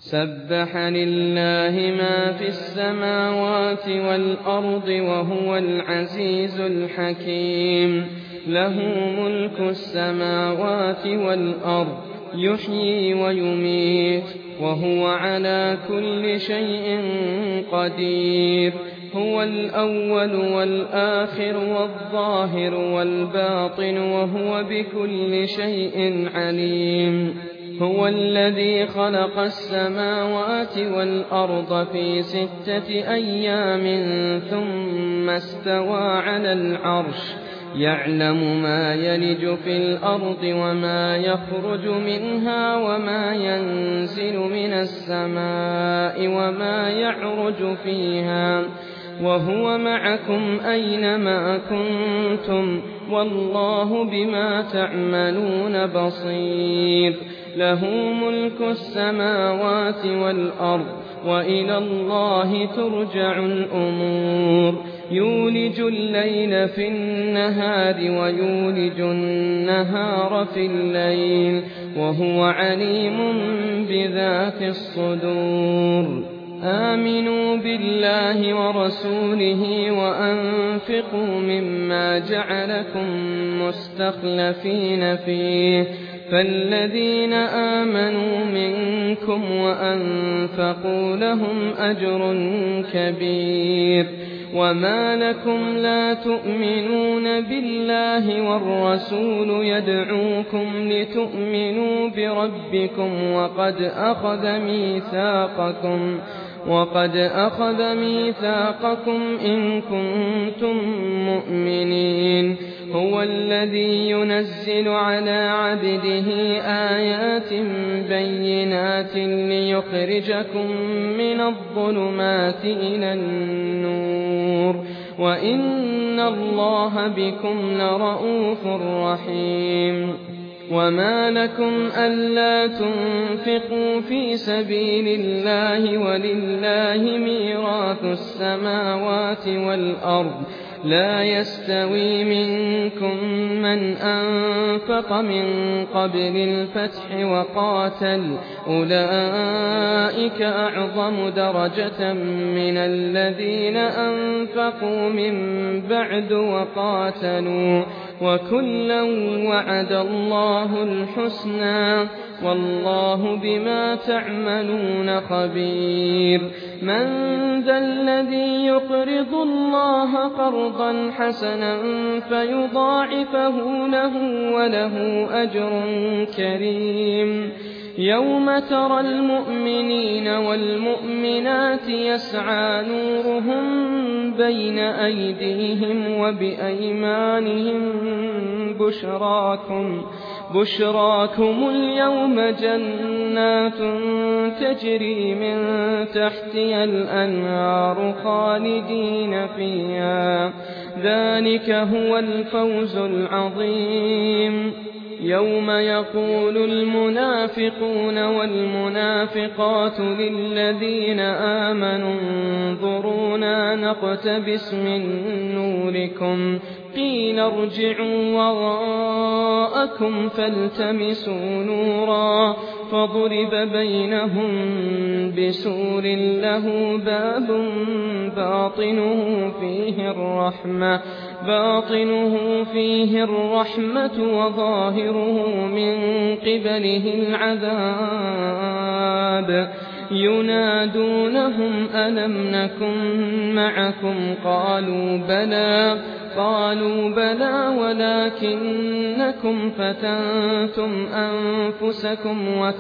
سَبَّحَ لِلَّهِ مَا فِي السَّمَاوَاتِ وَالْأَرْضِ وَهُوَ الْعَزِيزُ الْحَكِيمُ لَهُ مُلْكُ السَّمَاوَاتِ وَالْأَرْضِ يُحْيِي وَيُمِيتُ وَهُوَ عَلَىٰ كُلِّ شَيْءٍ قَدِيرٌ هُوَ الْأَوَّلُ وَالْآخِرُ وَالظَّاهِرُ وَالْبَاطِنُ وَهُوَ بِكُلِّ شَيْءٍ عَلِيمٌ هُوَ الَّذِي خَلَقَ السَّمَاوَاتِ وَالْأَرْضَ فِي 6 أيام ثُمَّ اسْتَوَىٰ عَلَى الْعَرْشِ يَعْلَمُ مَا يَلِجُ فِي الْأَرْضِ وَمَا يَخْرُجُ مِنْهَا وَمَا يَنزِلُ مِنَ السَّمَاءِ وَمَا يَعْرُجُ فِيهَا وَهُوَ مَعَكُمْ أَيْنَمَا كُنتُمْ وَاللَّهُ بِمَا تَعْمَلُونَ بَصِيرٌ لَهُ مُلْكُ السَّمَاوَاتِ وَالْأَرْضِ وَإِلَى اللَّهِ تُرْجَعُ الْأُمُورُ يُولِجُ اللَّيْلَ فِي النَّهَارِ وَيُولِجُ النَّهَارَ فِي اللَّيْلِ وَهُوَ عَلِيمٌ بِذَاتِ الصُّدُورِ آمِنُوا بِاللَّهِ وَرَسُولِهِ وَأَنفِقُوا مِمَّا جَعَلَكُم مُّسْتَخْلَفِينَ فِيهِ فَالَّذِينَ آمَنُوا مِنكُمْ وَأَنفَقُوا لَهُمْ أَجْرٌ كَبِيرٌ وَمَا لَكُمْ لَا تُؤْمِنُونَ بِاللَّهِ وَالرَّسُولُ يَدْعُوكُمْ لِتُؤْمِنُوا بِرَبِّكُمْ وَقَدْ أَخَذَ مِيثَاقَكُمْ إِن كُنتُم مُّؤْمِنِينَ هُوَ الَّذِي يُنَزِّلُ عَلَىٰ عَبْدِهِ آيَاتٍ بَيِّنَاتٍ لِّيُخْرِجَكُم مِّنَ الظُّلُمَاتِ إِلَى النُّورِ وَإِنَّ اللَّهَ بِكُمْ لَرَءُوفٌ رَّحِيمٌ وَمَا لَكُمْ أَلَّا تُنفِقُوا فِي سَبِيلِ اللَّهِ وَلِلَّهِ مِيرَاثُ السَّمَاوَاتِ وَالْأَرْضِ لَا يَسْتَوِي مِنكُم مَّنْ أَنفَقَ مِن قَبْلِ الْفَتْحِ وَقَاتَلَ أُولَٰئِكَ أَعْظَمُ دَرَجَةً مِّنَ الَّذِينَ أَنفَقُوا مِن بَعْدُ وَقَاتَلُوا وَكُلًّا وَعَدَ اللَّهُ الْحُسْنَىٰ وَاللَّهُ بِمَا تَعْمَلُونَ خَبِيرٌ مَّن ذَا الَّذِي يُقْرِضُ اللَّهَ قَرْضًا حَسَنًا فَيُضَاعِفَهُ لَهُ وَلَهُ أَجْرٌ كَرِيمٌ يَوْمَ تَرَى الْمُؤْمِنِينَ وَالْمُؤْمِنَاتِ يَسْعَىٰ نُورُهُم بَيْنَ أَيْدِيهِمْ وَبِأَيْمَانِهِم بُشْرَاكُمُ الْيَوْمَ جَنَّاتٌ تَجْرِي مِن تَحْتِهَا الْأَنْهَارُ خَالِدِينَ فِيهَا ذَٰلِكَ هُوَ الْفَوْزُ الْعَظِيمُ يَوْمَ يَقُولُ الْمُنَافِقُونَ وَالْمُنَافِقَاتُ لِلَّذِينَ آمَنُوا انظُرُونَا نَقْتَبِسْ مِن نُّورِكُمْ قِيلَ ارْجِعُوا وَرَاءَكُمْ فَالْتَمِسُوا نُورًا فَضُرِبَ بَيْنَهُم بِسُورٍ لَّهُ بَابٌ باطنه فيه الرحمة وظاهره من قبله العذاب ينادونهم ألم نكن معكم قالوا بلى ولكنكم فتنتم أنفسكم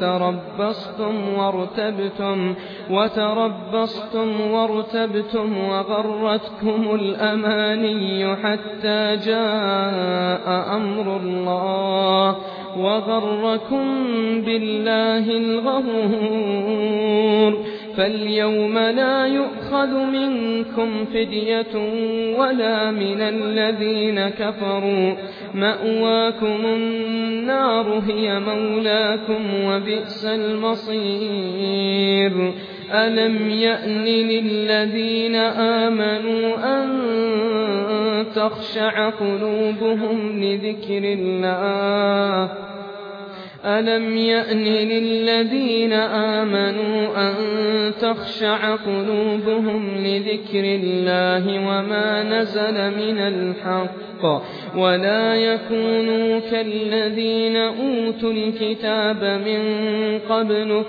وتربصتم وارتبتم وغرتكم الأماني حتى جاء أمر الله وغركم بالله الغرور فاليوم لا يؤخذ منكم فدية ولا من الذين كفروا مأواكم النار هي مولاكم وبئس المصير ألم يأن للذين آمنوا أن تخشع قلوبهم لذكر الله ألم يأن للذين آمنوا أن تخشع قلوبهم لذكر الله وما نزل من الحق ولا يكونوا كالذين أوتوا الكتاب من قبل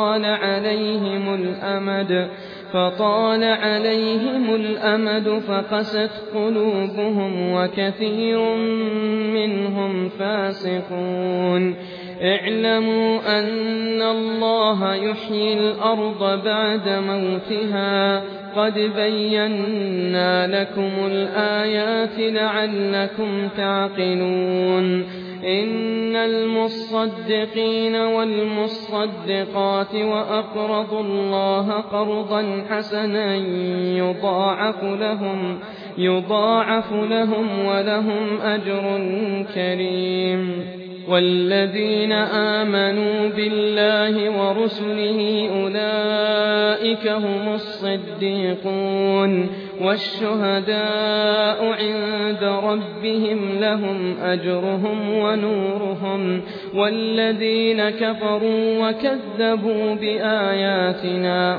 فطال عليهم الأمد فقست قلوبهم وكثير منهم فاسقون اعلموا أن الله يحيي الأرض بعد موتها قد بينا لكم الآيات لعلكم تعقلون إن المصدقين والمصدقات وأقرضوا الله قرضا حسنا يضاعف لهم ولهم أجر كريم والذين آمنوا بالله ورسله أولئك هم الصديقون والشهداء عند ربهم لهم أجرهم ونورهم والذين كفروا وكذبوا بآياتنا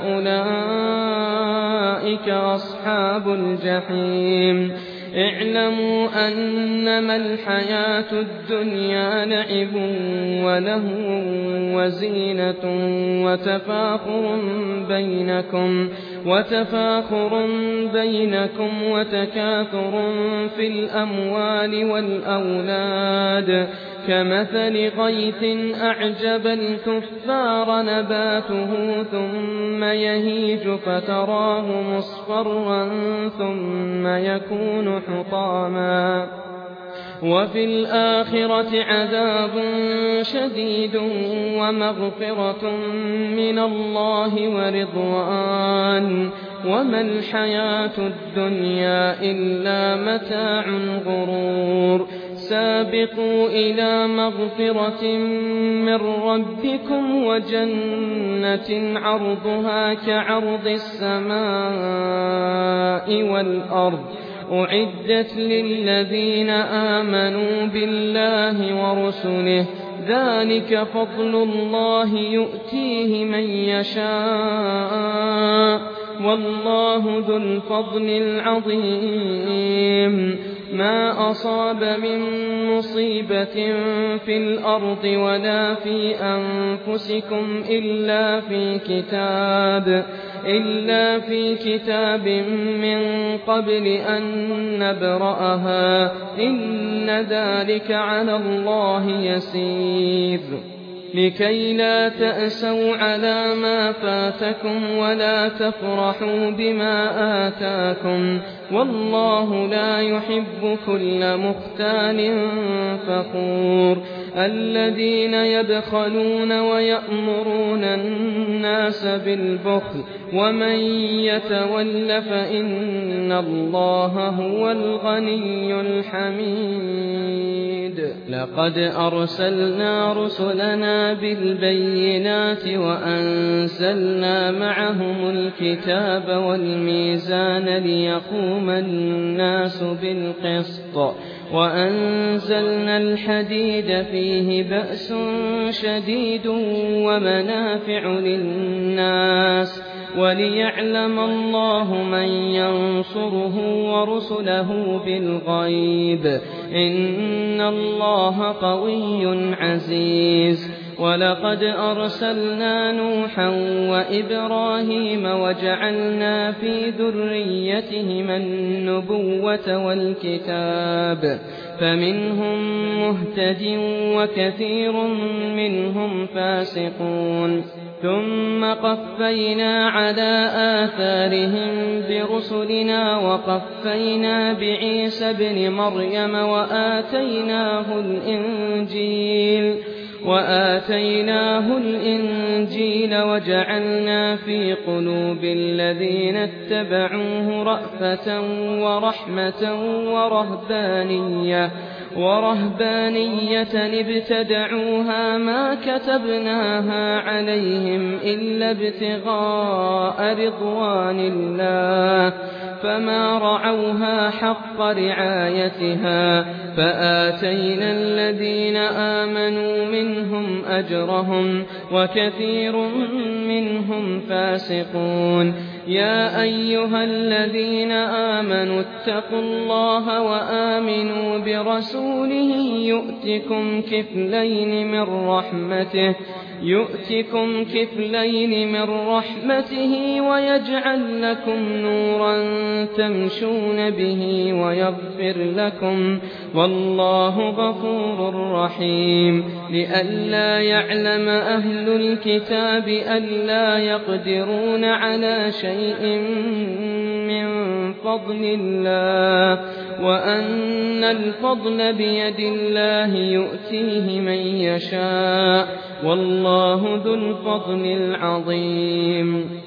أولئك أصحاب الجحيم اعلموا أنما الحياة الدنيا لعب ولهو وزينة وتفاخر بينكم وتكاثر في الأموال والأولاد كمثل غيث أعجب الكفار نباته ثم يهيج فتراه مصفرا ثم يكون حطاما وفي الآخرة عذاب شديد ومغفرة من الله ورضوان وما الحياة الدنيا إلا متاع الغرور سابقوا إلى مغفرة من ربكم وجنة عرضها كعرض السماء والأرض أعدت للذين آمنوا بالله ورسله ذلك فضل الله يؤتيه من يشاء والله ذو الفضل العظيم ما أصاب من مصيبة في الأرض ولا في أنفسكم إلا في كتاب من قبل أن نبرأها إن ذلك على الله يسير لكي لا تأسوا على ما فاتكم ولا تفرحوا بما آتاكم والله لا يحب كل مختال فخور الذين يبخلون ويأمرون الناس بالبخل ومن يتول فإن الله هو الغني الحميد لقد أرسلنا رسلنا بالبينات وأنزلنا معهم الكتاب والميزان ليقوم الناس بالقسط وأنزلنا الحديد فيه بأس شديد ومنافع للناس وليعلم الله من ينصره ورسله بالغيب إن الله قوي عزيز ولقد أرسلنا نوحا وإبراهيم وجعلنا في ذريتهما النبوة والكتاب فمنهم مهتد وكثير منهم فاسقون ثم قفينا على آثارهم برسلنا وقفينا بعيسى ابن مريم وآتيناه الإنجيل وجعلنا في قلوب الذين اتبعوه رأفة ورحمة ورهبانية ابتدعوها ما كتبناها عليهم إلا ابتغاء رضوان الله فما رعوها حق رعايتها فآتينا الذين آمنوا منهم أجرهم وكثير منهم فاسقون. يا أيها الذين آمنوا اتقوا الله وآمنوا برسوله يؤتكم كفلين من رحمته ويجعل لكم نورا تمشون به ويغفر لكم والله غفور رحيم. لئلا يعلم أهل الكتاب ألا يقدرون على شيء من فضل الله وأن الفضل بيد الله يؤتيه من يشاء والله ذو الفضل العظيم.